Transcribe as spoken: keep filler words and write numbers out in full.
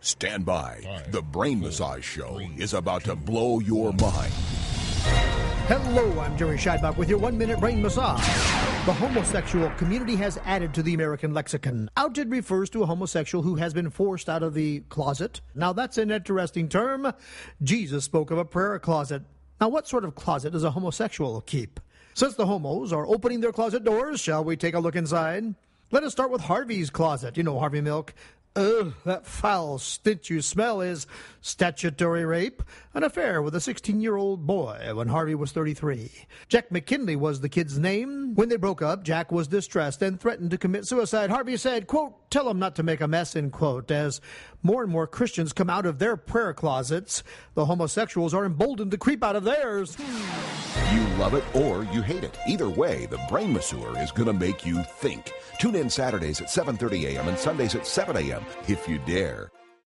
Stand by. The Brain Massage Show is about to blow your mind. Hello, I'm Jerry Scheidbach with your one-minute brain massage. The homosexual community has added to the American lexicon. Outed refers to a homosexual who has been forced out of the closet. Now, that's an interesting term. Jesus spoke of a prayer closet. Now, what sort of closet does a homosexual keep? Since the homos are opening their closet doors, shall we take a look inside? Let us start with Harvey's closet. You know Harvey Milk. Ugh, that foul stench you smell is statutory rape, an affair with a sixteen-year-old boy when Harvey was thirty-three. Jack McKinley was the kid's name. When they broke up, Jack was distressed and threatened to commit suicide. Harvey said, quote, tell him not to make a mess, end quote. As more and more Christians come out of their prayer closets, the homosexuals are emboldened to creep out of theirs. You love it or you hate it. Either way, the Brain Masseur is going to make you think. Tune in Saturdays at seven thirty a.m. and Sundays at seven a.m. if you dare.